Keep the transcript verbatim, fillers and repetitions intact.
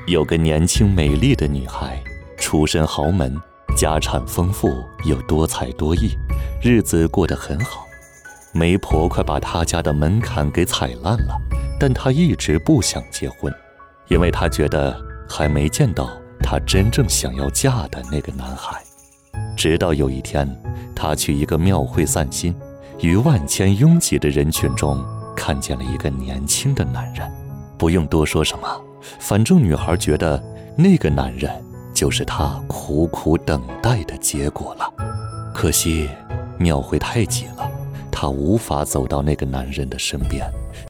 有个年轻美丽的女孩，出身豪门，家产丰富又多才多艺，日子过得很好。媒婆快把她家的门槛给踩烂了，但她一直不想结婚，因为她觉得还没见到她真正想要嫁的那个男孩。直到有一天，她去一个庙会散心，于万千拥挤的人群中看见了一个年轻的男人。不用多说什么，反正女孩觉得那个男人就是她苦苦等待的结果了。可惜庙会太挤了，她无法走到那个男人的身边，